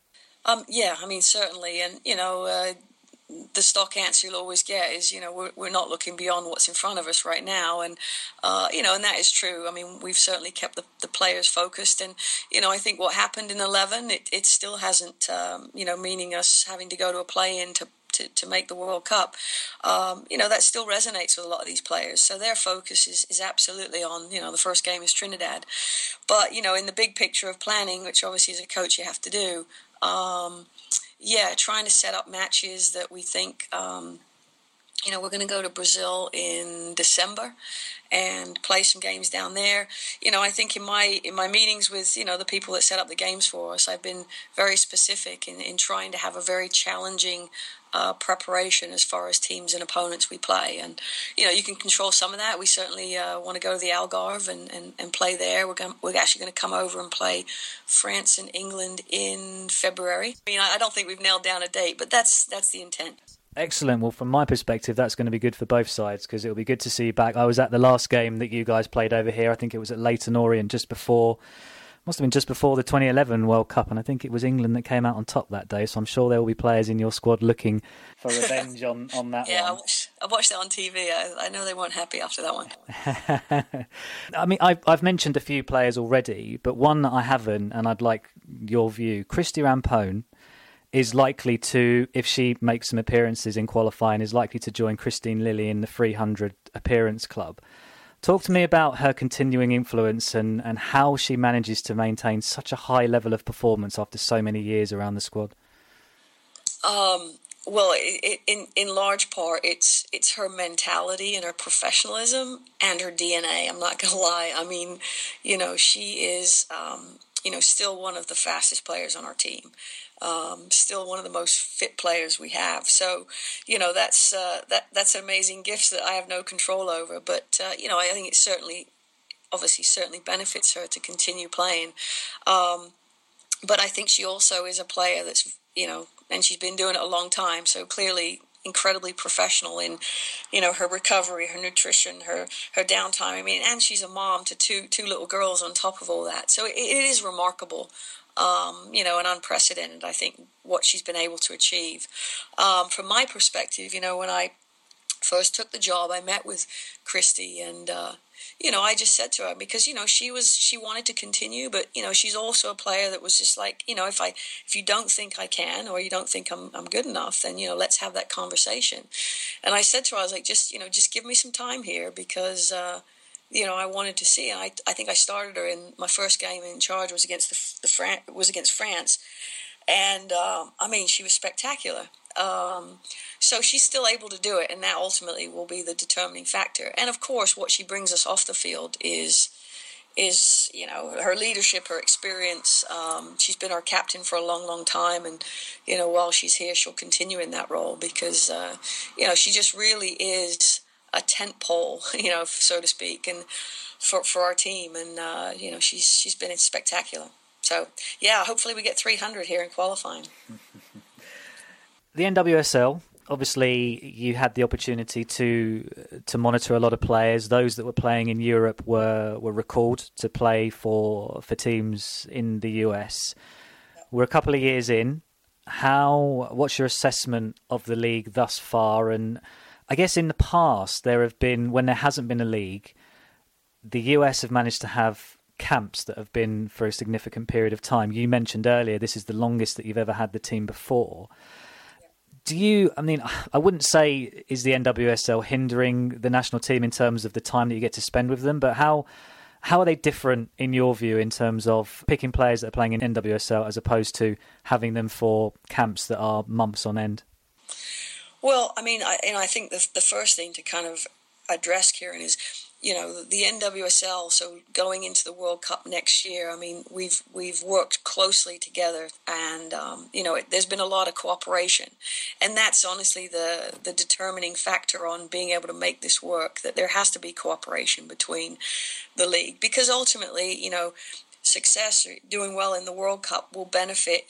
Certainly. And, the stock answer you'll always get is, we're not looking beyond what's in front of us right now. And, and that is true. I mean, we've certainly kept the players focused. And, I think what happened in 11, it still hasn't, meaning us having to go to a play-in to make the World Cup, that still resonates with a lot of these players. So their focus is absolutely on, the first game is Trinidad. But, in the big picture of planning, which obviously as a coach you have to do, trying to set up matches that we think, we're going to go to Brazil in December and play some games down there. I think in my meetings with, the people that set up the games for us, I've been very specific in trying to have a very challenging preparation as far as teams and opponents we play. And, you can control some of that. We certainly want to go to the Algarve and play there. We're actually going to come over and play France and England in February. I mean, I don't think we've nailed down a date, but that's the intent. Excellent. Well, from my perspective, that's going to be good for both sides because it'll be good to see you back. I was at the last game that you guys played over here. I think it was at Leyton Orient must have been just before the 2011 World Cup, and I think it was England that came out on top that day, so I'm sure there will be players in your squad looking for revenge on that one. Yeah, I watched that on TV. I know they weren't happy after that one. I mean, I've mentioned a few players already, but one that I haven't, and I'd like your view. Christy Rampone is likely to, if she makes some appearances in qualifying, is likely to join Christine Lilly in the 300 appearance club. Talk to me about her continuing influence and how she manages to maintain such a high level of performance after so many years around the squad. Well, in large part, it's her mentality and her professionalism and her DNA. I'm not going to lie. I mean, she is, still one of the fastest players on our team. Still one of the most fit players we have. So, that's an amazing gift that I have no control over. But, I think it certainly benefits her to continue playing. But I think she also is a player that's, and she's been doing it a long time, so clearly incredibly professional in, her recovery, her nutrition, her downtime. I mean, and she's a mom to two little girls on top of all that. So it is remarkable, and unprecedented, I think, what she's been able to achieve. From my perspective, when I first took the job, I met with Christy, and I just said to her, because she wanted to continue, but she's also a player that was just like, if you don't think I can, or you don't think I'm good enough, then let's have that conversation. And I said to her, I was like, just give me some time here, because I wanted to see. And I think I started her in my first game in charge was against against France, and she was spectacular. So she's still able to do it, and that ultimately will be the determining factor. And of course, what she brings us off the field is her leadership, her experience. She's been our captain for a long, long time, and while she's here, she'll continue in that role, because she just really is a tent pole, so to speak, and for our team, and she's been spectacular. So yeah, hopefully we get 300 here in qualifying. The NWSL, obviously you had the opportunity to monitor a lot of players. Those that were playing in Europe were recalled to play for teams in the US. We're a couple of years in. What's your assessment of the league thus far? And I guess in the past there have been, when there hasn't been a league, the US have managed to have camps that have been for a significant period of time. You mentioned earlier this is the longest that you've ever had the team before. I wouldn't say is the NWSL hindering the national team in terms of the time that you get to spend with them, but how are they different in your view in terms of picking players that are playing in NWSL as opposed to having them for camps that are months on end? Well, I think the first thing to kind of address, Kieran, is the NWSL. So going into the World Cup next year, we've worked closely together, and there's been a lot of cooperation, and that's honestly the determining factor on being able to make this work. That there has to be cooperation between the league, because ultimately, success or doing well in the World Cup will benefit,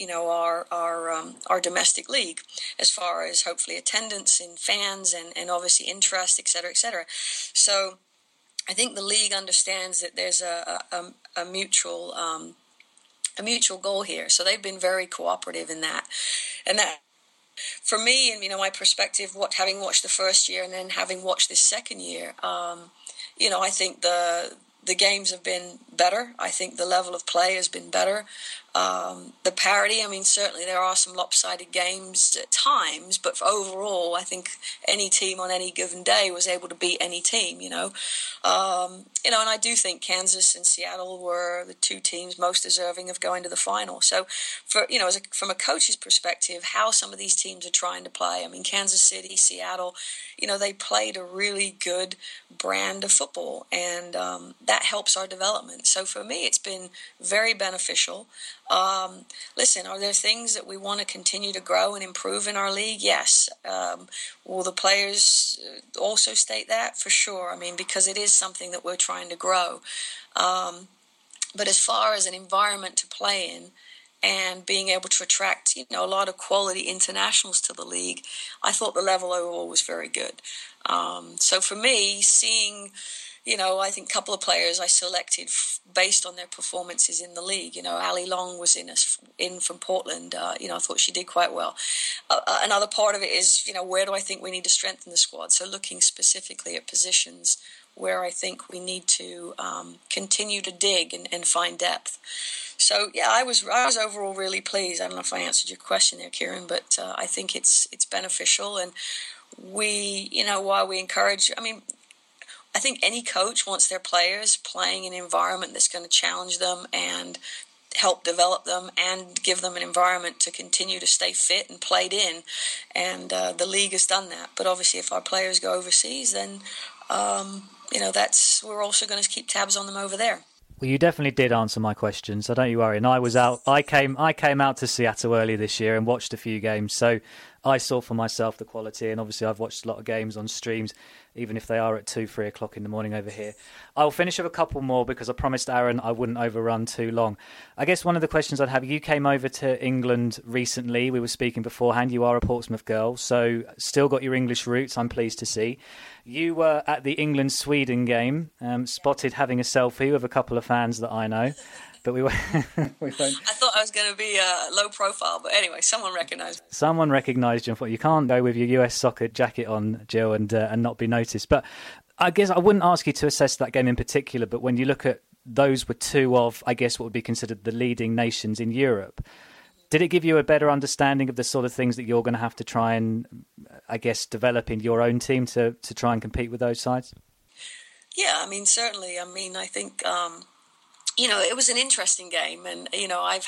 our domestic league, as far as hopefully attendance and fans and obviously interest, et cetera, et cetera. So I think the league understands that there's a mutual goal here. So they've been very cooperative in that. And that, for me, and my perspective, having watched the first year and then having watched this second year, I think the games have been better. I think the level of play has been better. The parity, certainly there are some lopsided games at times, but overall, I think any team on any given day was able to beat any team, and I do think Kansas and Seattle were the two teams most deserving of going to the final. So from a coach's perspective, how some of these teams are trying to play, Kansas City, Seattle, they played a really good brand of football, and that helps our development. So for me, it's been very beneficial. Listen, are there things that we want to continue to grow and improve in our league? Yes. Will the players also state that? For sure. Because it is something that we're trying to grow. But as far as an environment to play in and being able to attract, a lot of quality internationals to the league, I thought the level overall was very good. So for me, seeing, I think a couple of players I selected based on their performances in the league. Ali Long was in from Portland. I thought she did quite well. Another part of it is, where do I think we need to strengthen the squad? So looking specifically at positions where I think we need to continue to dig and find depth. So yeah, I was overall really pleased. I don't know if I answered your question there, Kieran, but I think it's beneficial, and while we encourage, I think any coach wants their players playing in an environment that's going to challenge them and help develop them and give them an environment to continue to stay fit and played in. And the league has done that. But obviously, if our players go overseas, then we're also going to keep tabs on them over there. Well, you definitely did answer my question, so don't you worry. And I was out. I came out to Seattle early this year and watched a few games, so I saw for myself the quality, and obviously I've watched a lot of games on streams, even if they are at 2-3 o'clock in the morning over here. I'll finish with a couple more because I promised Aaron I wouldn't overrun too long. I guess one of the questions I'd have, you came over to England recently. We were speaking beforehand. You are a Portsmouth girl, so still got your English roots, I'm pleased to see. You were at the England-Sweden game, spotted having a selfie with a couple of fans that I know. But we won't. I thought I was going to be low profile, but anyway, someone recognised me. Someone recognised you. You can't go with your US soccer jacket on, Jill, and not be noticed. But I guess I wouldn't ask you to assess that game in particular, but when you look at those were two of, I guess, what would be considered the leading nations in Europe. Did it give you a better understanding of the sort of things that you're going to have to try and, I guess, develop in your own team to try and compete with those sides? Yeah, I mean, certainly. I mean, I think... it was an interesting game, and I've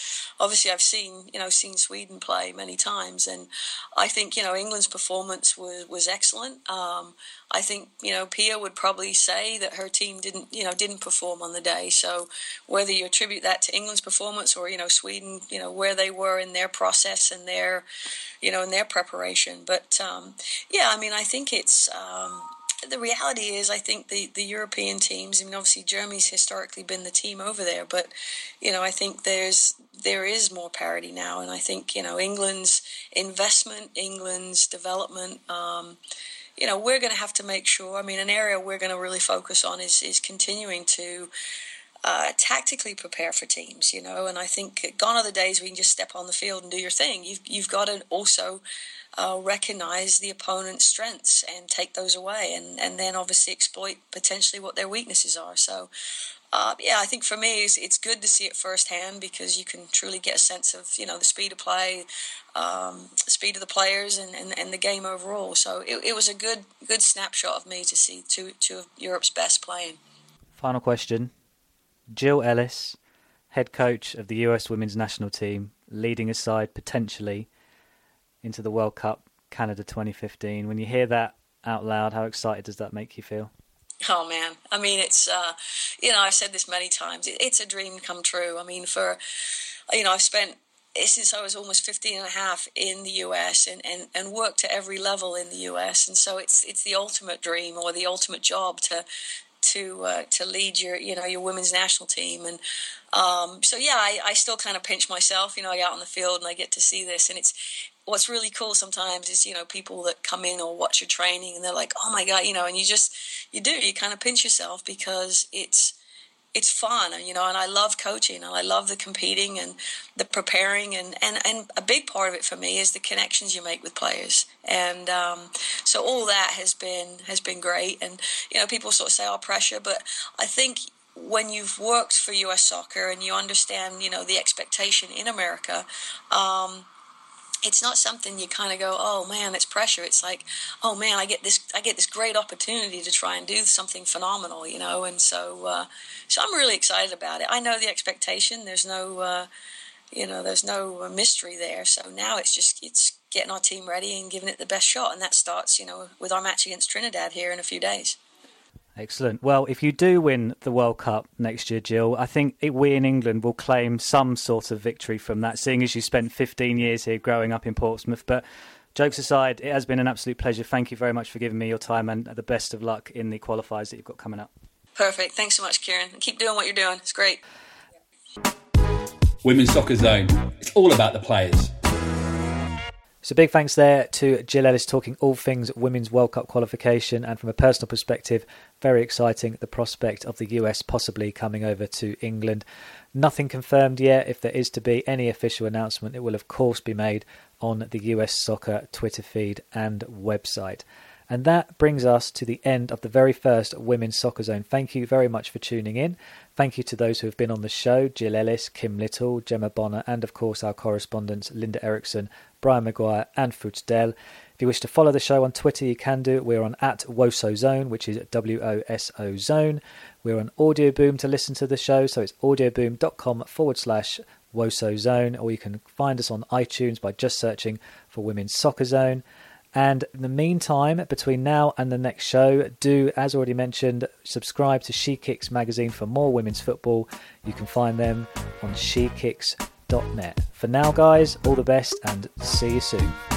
seen Sweden play many times, and I think England's performance was excellent. I think Pia would probably say that her team didn't perform on the day. So whether you attribute that to England's performance or Sweden, where they were in their process and their in their preparation, but I think it's. The reality is, I think the European teams, I mean, obviously Germany's historically been the team over there, but, I think there is more parity now. And I think, England's investment, England's development, we're going to have to make sure, I mean, an area we're going to really focus on is continuing to tactically prepare for teams, and I think gone are the days where you can just step on the field and do your thing. You've got to also recognize the opponent's strengths and take those away, and then obviously exploit potentially what their weaknesses are. So, I think for me it's good to see it firsthand because you can truly get a sense of the speed of play, speed of the players, and the game overall. So it was a good snapshot of me to see two of Europe's best playing. Final question. Jill Ellis, head coach of the US women's national team, leading a side potentially into the World Cup Canada 2015. When you hear that out loud, how excited does that make you feel? Oh man, I mean, it's I've said this many times. It's a dream come true. I mean, I've spent since I was almost 15 and a half in the US and worked at every level in the US, and so it's the ultimate dream or the ultimate job to lead your women's national team. And I still kind of pinch myself, I get out on the field and I get to see this, and it's what's really cool sometimes is people that come in or watch your training and they're like, oh my God, and you kind of pinch yourself because it's fun, and I love coaching and I love the competing and the preparing, and a big part of it for me is the connections you make with players, and so all that has been great. And people sort of say, oh, pressure, but I think when you've worked for US Soccer and you understand the expectation in America, it's not something you kind of go, oh man, it's pressure. It's like, oh man, I get this great opportunity to try and do something phenomenal, and so I'm really excited about it. I know the expectation. There's no mystery there. So now it's getting our team ready and giving it the best shot, and that starts, with our match against Trinidad here in a few days. Excellent. Well, if you do win the World Cup next year, Jill, I think we in England will claim some sort of victory from that, seeing as you spent 15 years here growing up in Portsmouth. But jokes aside, it has been an absolute pleasure. Thank you very much for giving me your time, and the best of luck in the qualifiers that you've got coming up. Perfect. Thanks so much, Kieran. Keep doing what you're doing. It's great. Women's Soccer Zone. It's all about the players. So big thanks there to Jill Ellis talking all things Women's World Cup qualification, and from a personal perspective, very exciting, the prospect of the US possibly coming over to England. Nothing confirmed yet. If there is to be any official announcement, it will of course be made on the US Soccer Twitter feed and website. And that brings us to the end of the very first Women's Soccer Zone. Thank you very much for tuning in. Thank you to those who have been on the show, Jill Ellis, Kim Little, Gemma Bonner, and of course our correspondents Linda Eriksson, Brian Maguire and Fruits Dell. If you wish to follow the show on Twitter, you can do it. We're on @WOSOZone, which is WOSO Zone. We're on Audio Boom to listen to the show, so it's audioboom.com/WOSOZone, or you can find us on iTunes by just searching for Women's Soccer Zone. And in the meantime, between now and the next show, do, as already mentioned, subscribe to She Kicks magazine for more women's football. You can find them on shekicks.net. For now, guys, all the best and see you soon.